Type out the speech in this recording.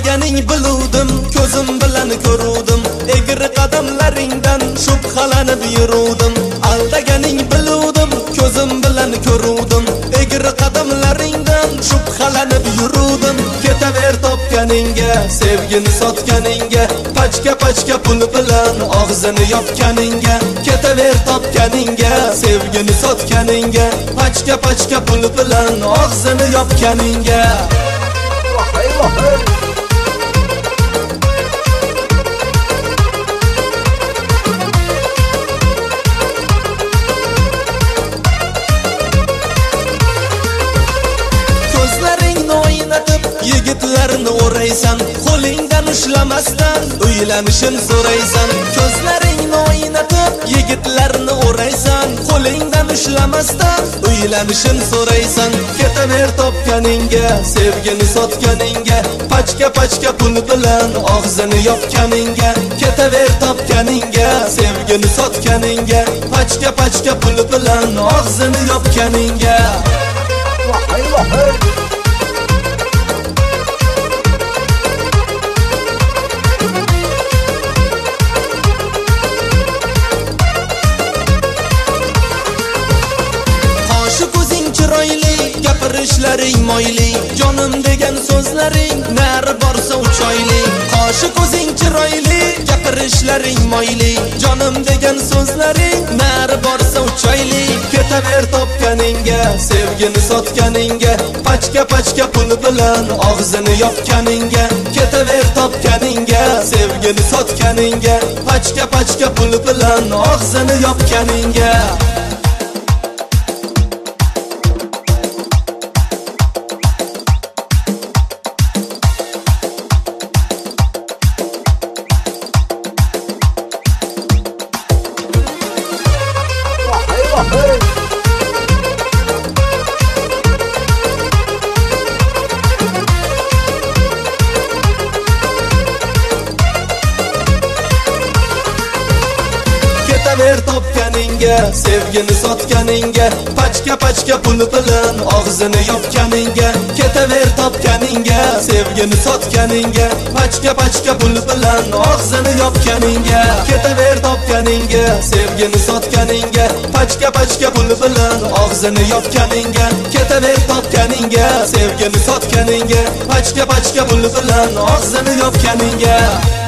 aldaganing biluvdim, ko'zim bilan ko'ruvdim, egri qadamlaringdan shubhalanib yuruvdim. Aldaganing biluvdim, ko'zim bilan ko'ruvdim, egri qadamlaringdan shubhalanib yuruvdim. Ketaver topganingga, sevgini sotganingga, pachka pachka pul bilan og'zini yopganingga. Ketaver topganingga, sevgini sotganingga, pachka pachka pul bilan og'zini yopganingga. Ko'zlaringni o'ynatib yigitlarni o'raysan, qo'lingdan ushlamasdan uylanishim so'raysan. Ko'zlaringni o'ynatib yigitlarni o'raysan, qo'lingdan ushlamasdan uylanishim so'raysan. Ketaver topganingga, sevgini sotganingga, pachka pachka pul bilan og'zini yopganingga. Ketaver topganingga, sevgini sotganingga, pachka pachka pul bilan og'zini yopganingga. Gapirishlaring moyli, jonim degan so'zlaring nari borsa uchoyli. Qoshi ko'zing chiroyli, gapirishlaring moyli, jonim degan so'zlaring nari borsa uchoyli. Ketaver topganingga, sevgini sotganingga, pachka pachka pul bilan og'zini yopganingga. Ketaver topganingga, sevgini sotganingga, pachka pachka pul bilan og'zini yopganingga. Ketaver topganingga, sevgini sotganingga, pachka pachka pul bilan og'zini yopganingga. Ketaver topganingga, sevgini sotganingga, pachka pachka pul bilan og'zini yopganingga. Ketaver topganingga, sevgini sotganingga, pachka pachka pul bilan og'zini yopganingga. Ketaver topganingga, sevgini sotganingga, pachka pachka pul bilan og'zini yopganingga.